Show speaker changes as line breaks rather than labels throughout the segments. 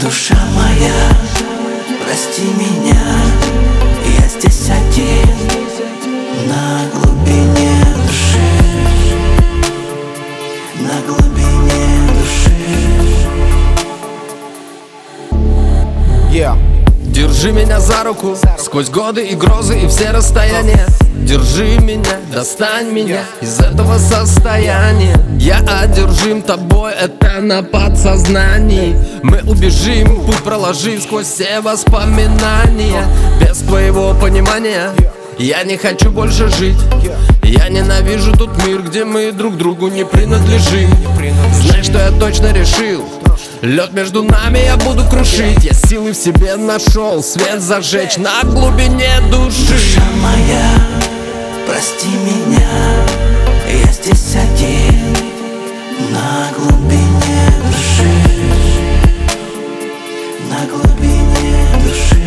Душа моя, прости меня, я здесь один, на глубине души, на глубине души.
Держи меня за руку сквозь годы и грозы и все расстояния. Держи меня, достань меня из этого состояния. Я одержим тобой, это на подсознании. Мы убежим, путь проложив сквозь все воспоминания. Без твоего понимания я не хочу больше жить. Я ненавижу тот мир, где мы друг другу не принадлежим. Знай, что я точно решил: лед между нами я буду крушить. Я силы в себе нашел, свет зажечь на глубине души.
Душа моя, прости меня, я здесь один, на глубине души, на глубине души.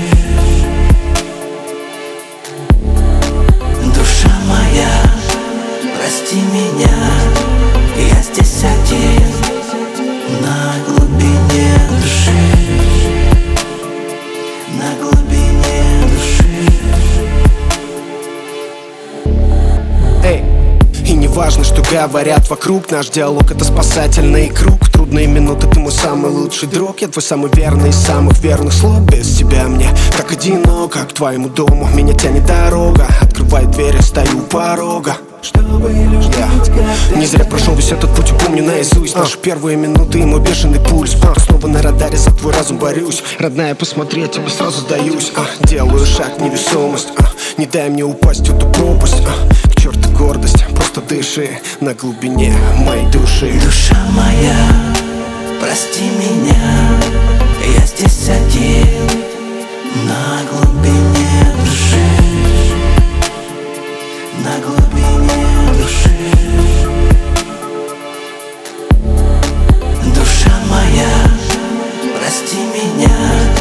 Душа моя, прости меня, я здесь один, на глубине души, на глубине души.
И не важно, что говорят вокруг, наш диалог — это спасательный круг. Трудные минуты, ты мой самый лучший друг, я твой самый верный из самых верных слуг. Без тебя мне так одиноко, к твоему дому меня тянет дорога. Открывай дверь, я стою у порога. Не зря прошел весь этот путь и помню наизусть наши первые минуты и мой бешеный пульс. Пока снова на радаре за твой разум борюсь. Родная, посмотри, я тебе сразу сдаюсь. Делаю шаг в невесомость, не дай мне упасть в эту пропасть. К черту гордость, просто дыши на глубине моей души.
Душа моя, прости меня, я здесь один, на глубине души, на глубине души. Душа моя, прости меня,